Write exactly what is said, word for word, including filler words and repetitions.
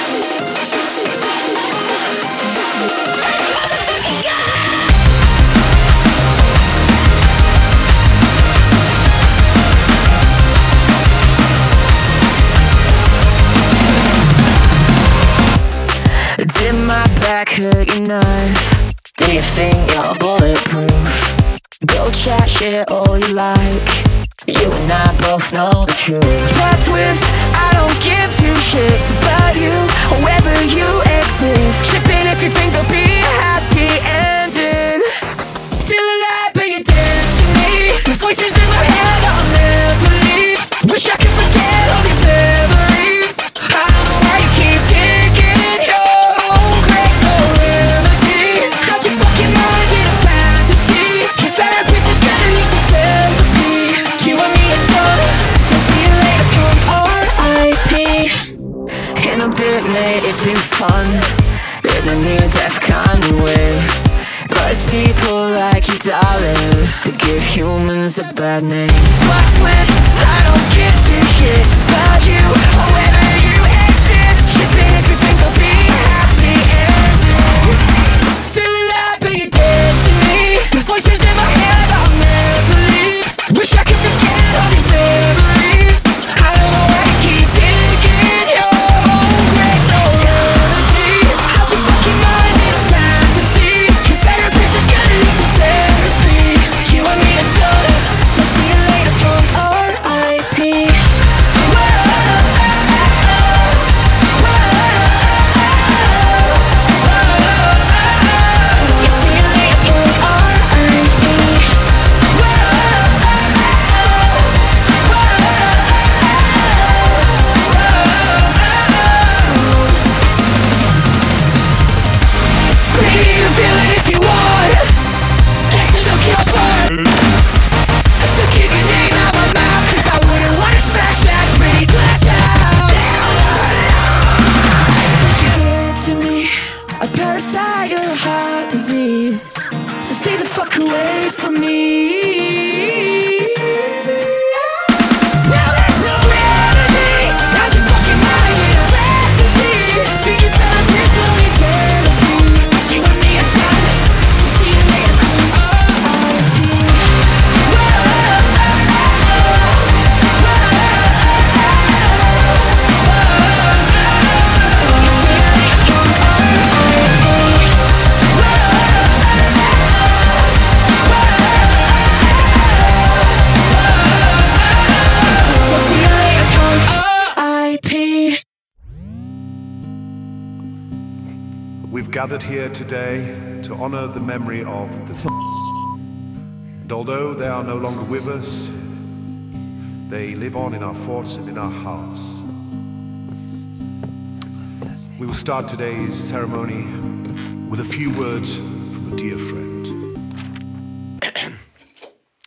Did my back hurt your knife? Do you think you're bulletproof? Go chat shit all you like. You and I both know the truth. Plot twist, I don't give two shits about you, whether you exist. Tripping if you think there'll be a happy ending. Still alive but you're dead to me. The voices in my head I'll never leave. Wish I could forget all these memories. I don't know why you keep digging your own grave, no remedy. Got your fucking mind in a fantasy. Your therapist is gonna need some therapy. You and me are done, so see you later, punk. R I P. In a bit late, it's been fun in a near-death kind of way. But it's people like you, darling, that give humans a bad name. Plot twist, I don't give two shits about you, or whether you exist. Tripping if you think there'll be a happy ending. Still alive but you're dead to me. The voices in my head I'll never leave. Wish I could forget all these memories. I don't know why you keep digging your own grave, no remedy. How'd your fucking mind in a fantasy? Your therapist is gonna need some therapy. You and me are done, so see you later, punk. R I P. So stay the fuck away from me. Now there's no remedy. How'd your fucking mind in a fantasy? Think it's all this only therapy. You and me are done, so see you later, cool. R I P. We've gathered here today to honor the memory of the th and although they are no longer with us, they live on in our thoughts and in our hearts. We will start today's ceremony with a few words from a dear friend.